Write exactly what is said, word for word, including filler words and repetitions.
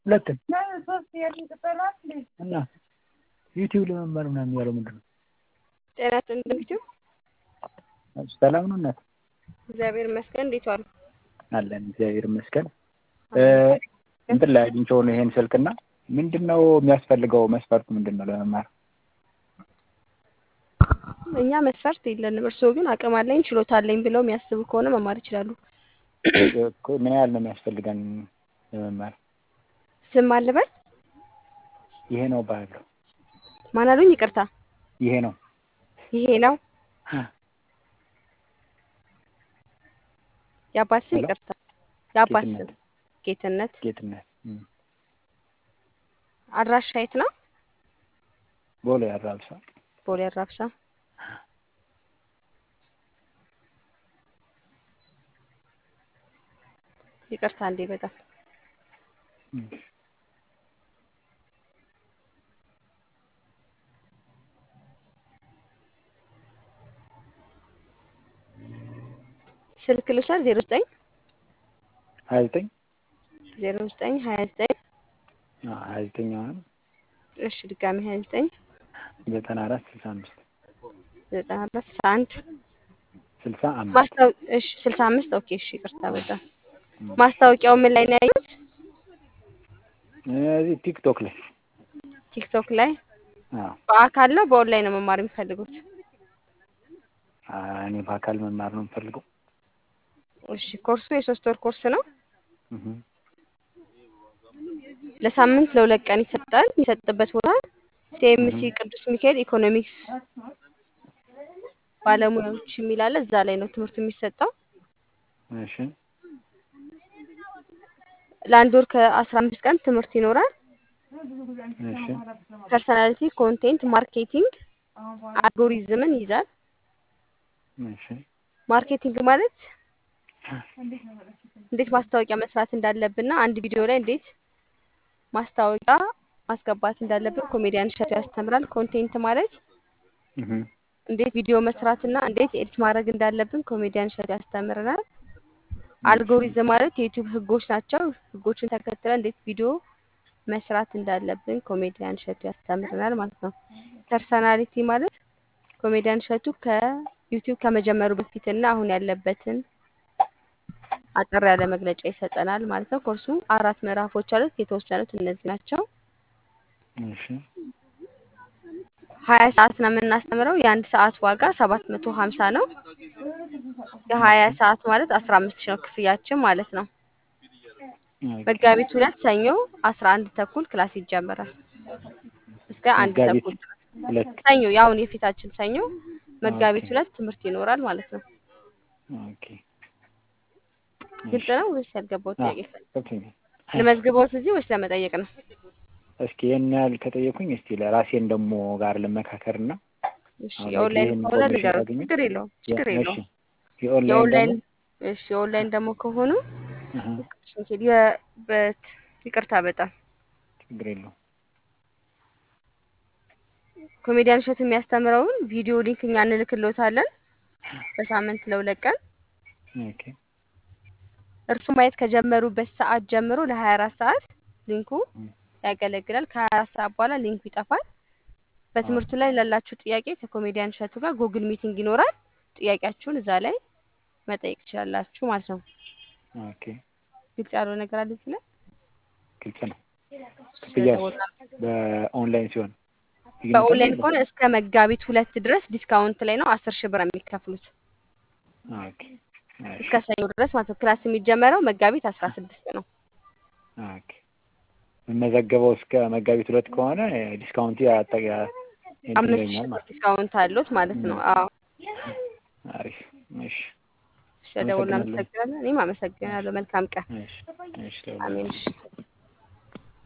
ሁለቱም እና ዩቲዩብ ለመማር ምናምን ያለው ምንድነው? ጤና ይስጥልኝ። ሰላም ነው እናት? እግዚአብሔር ይመስገን። እንዴት ዋሉ? አለን እግዚአብሔር ይመስገን። እንትን ላይ አግኝቼው ነው ይሄን ስልክና ምንድነው የሚያስፈልገው መስፈርቱ ምንድነው ለመማር? እኛ መስፈርት የለንም። እርስዎ ግን አቅም አለኝ ችሎታ አለኝ ብለው የሚያስቡ ከሆነ መማር ይችላሉ። ምን ያህል ነው የሚያስፈልገን ለመማር? ስም አልበል? ይሄ ነው ባሉ ማን አሉኝ? ይቅርታ። ይሄ ነው ይሄ ነው የአባት ስም? ይቅርታ የአባት ስም ጌትነት። ጌትነት። አድራሻ የት ነው? ቦሌ አራብሳ። ቦሌ አራብሳ። ይቅርታ እንዴ በጣም ስልክ ልውሰድ። ዜሮ ዘጠኝ ሀያ ዘጠኝ ዜሮ ዘጠኝ ሀያ ዘጠኝ ሀያ ዘጠኝ አሁን እሺ ድጋሚ ሀያ ዘጠኝ ዘጠና አራት ስልሳ አምስት ዘጠና አራት ስልሳ አንድ ስልሳ አምስት ማስታወ እሺ ስልሳ አምስት ኦኬ እሺ ይቅርታ በጣም ማስታወቂያው ምን ላይ ነው ያዩት? እዚህ ቲክቶክ ላይ። ቲክቶክ ላይ? አዎ። በአካል ነው በኦንላይን ነው መማር የሚፈልጉት? እኔ በአካል መማር ነው የምፈልገው። እሺ ኮርሱ የሶስት ወር ኮርስ ነው። ለሳምንት ለሁለት ቀን ይሰጣል። የሚሰጥበት ቦታ ሲኤምሲ ቅዱስ ሚካኤል ኢኮኖሚክስ ባለሙያዎች የሚል አለ። እዛ ላይ ነው ትምህርቱ የሚሰጠው። እሺ ለአንድ ወር ከአስራ አምስት ቀን ትምህርት ይኖራል። እሺ ፐርሰናሊቲ፣ ኮንቴንት ማርኬቲንግ፣ አልጎሪዝምን ይይዛል። እሺ ማርኬቲንግ ማለት እንዴት ማስታወቂያ መስራት እንዳለብንና አንድ ቪዲዮ ላይ እንዴት ማስታወቂያ ማስገባት እንዳለብን ኮሜዲያን እሸቱ ያስተምራል። ኮንቴንት ማለት እንዴት ቪዲዮ መስራትና እንዴት ኤዲት ማድረግ እንዳለብን ኮሜዲያን እሸቱ ያስተምረናል። አልጎሪዝም ማለት የዩቲዩብ ህጎች ናቸው። ህጎችን ተከትለን እንዴት ቪዲዮ መስራት እንዳለብን ኮሜዲያን እሸቱ ያስተምረናል ማለት ነው። ፐርሰናሊቲ ማለት ኮሜዲያን እሸቱ ከዩቲዩብ ከመጀመሩ በፊትና አሁን ያለበትን አጠር ያለ መግለጫ ይሰጠናል ማለት ነው። ኮርሱ አራት ምዕራፎች አሉት። የተወሰኑት እነዚህ ናቸው። እሺ ሀያ ሰዓት ነው የምናስተምረው። የአንድ ሰዓት ዋጋ ሰባት መቶ ሀምሳ ነው። የሀያ ሰዓት ማለት አስራ አምስት ሺህ ነው ክፍያችን ማለት ነው። መጋቢት ሁለት ሰኞ አስራ አንድ ተኩል ክላስ ይጀምራል እስከ አንድ ተኩል ሰኞ ያሁን የፊታችን ሰኞ መጋቢት ሁለት ትምህርት ይኖራል ማለት ነው። ኦኬ ግልጽ ነው ወይስ ያልገባው ጥያቄ? ለመዝግቦት እዚህ ወይስ ለመጠየቅ ነው? እስኪ የኔ ያህል ከጠየቁኝ እስቲ ለራሴን ደግሞ ጋር ልመካከርና እሺ የኦንላይን ከሆነ ንገሩት። ችግር የለውም ችግር የለውም። የኦንላይን እሺ የኦንላይን ደግሞ ከሆኑ የበት ይቅርታ በጣም ችግር የለውም። ኮሜዲያን እሸቱ የሚያስተምረውን ቪዲዮ ሊንክ እኛ እንልክልዎታለን በሳምንት ለሁለት ቀን። ኦኬ እርሱ ማየት ከጀመሩበት ሰዓት ጀምሮ ለሀያ አራት ሰዓት ሊንኩ ያገለግላል። ከሀያ አራት ሰዓት በኋላ ሊንኩ ይጠፋል። በትምህርቱ ላይ ላላችሁ ጥያቄ ከኮሜዲያን እሸቱ ጋር ጉግል ሚቲንግ ይኖራል። ጥያቄያችሁን እዛ ላይ መጠየቅ ትችላላችሁ ማለት ነው። ኦኬ ግልጽ ያለው ነገር አለ እዚህ ላይ? ግልጽ ነው። ክፍያው በኦንላይን ሲሆን በኦንላይን ከሆነ እስከ መጋቢት ሁለት ድረስ ዲስካውንት ላይ ነው አስር ሺህ ብር የሚከፍሉት። ኦኬ እስከ ሰኞ ድረስ ማለት ነው። ክላስ የሚጀመረው መጋቢት አስራ ስድስት ነው። ኦኬ መመዘገበው እስከ መጋቢት ሁለት ከሆነ ዲስካውንት ያጣያ አምስት ሺህ ዲስካውንት አሉት ማለት ነው። አዎ አሪፍ። እሺ ሸደውና አመሰግናለሁ። እኔም አመሰግናለሁ። መልካም ቀን። እሺ እሺ። አሜን።